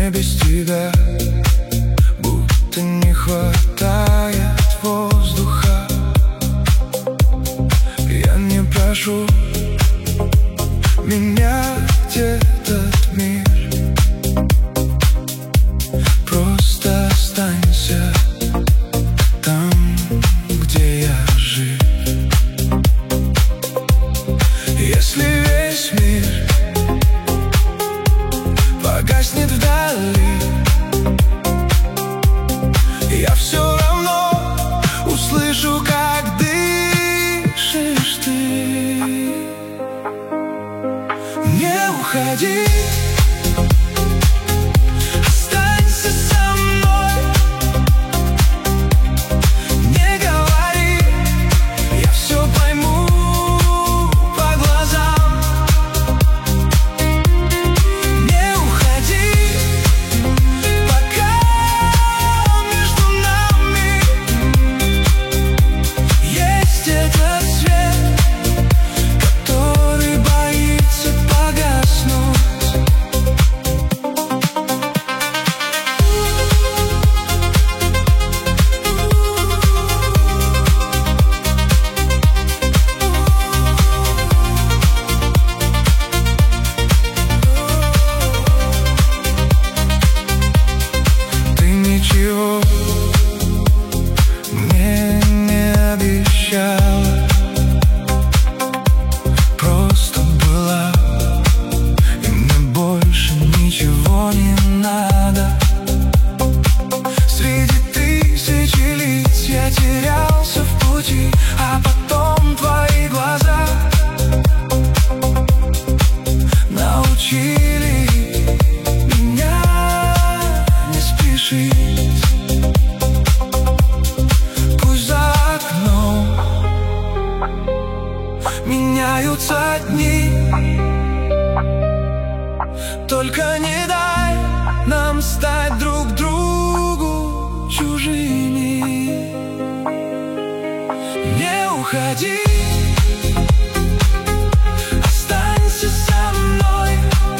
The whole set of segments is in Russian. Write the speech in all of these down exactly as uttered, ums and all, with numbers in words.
Мне без тебя будто не хватает воздуха. Я не прошу менять этот мир, просто останься там, где я жив. Если весь мир погаснет вдали, я все равно услышу, как дышишь ты. Не уходи, останься со мной. Не говори, я все пойму по глазам. Не уходи, пока между нами есть этот свет, который боится погаснуть. Ты ничего мне не обещала, просто была, и мне больше ничего не надо. Среди тысячи лиц я терялся в пути, а потом твои глаза научили меня не спешить. Пусть за окном меняются дни, только не дай нам стать друг другу чужими. Не уходи, останься со мной.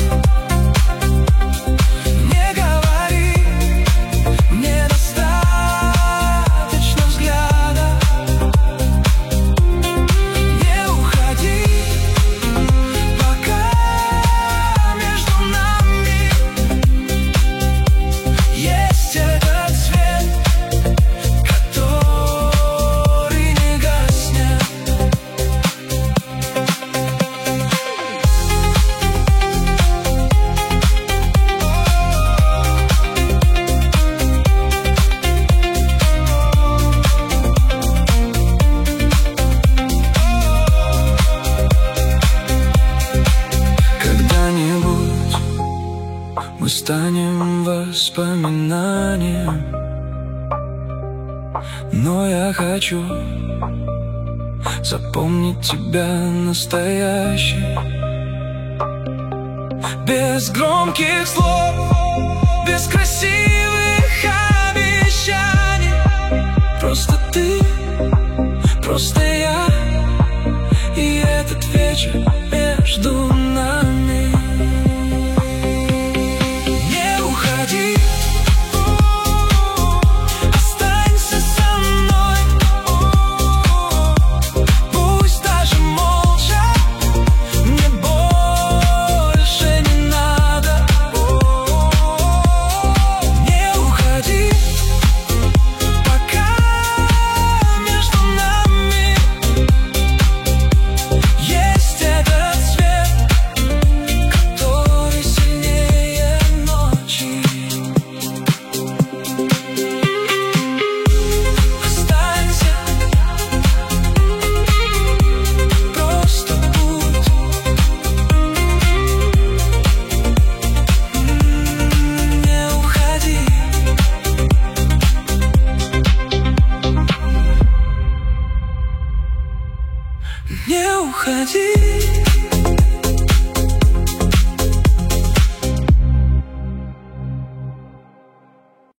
Не говори, мне достаточно взгляда. Не уходи, пока между нами есть этот свет, который не гаснет. Когда-нибудь мы станем воспоминанием, но я хочу запомнить тебя настоящей. Без громких слов, без красивых обещаний. Просто ты, просто я, и этот вечер между нами. Не уходи, останься со мной. Пусть даже молча, мне больше не надо. Не уходи, пока между нами есть этот свет, который сильнее ночи. Останься, просто будь. Не уходи. Не уходи.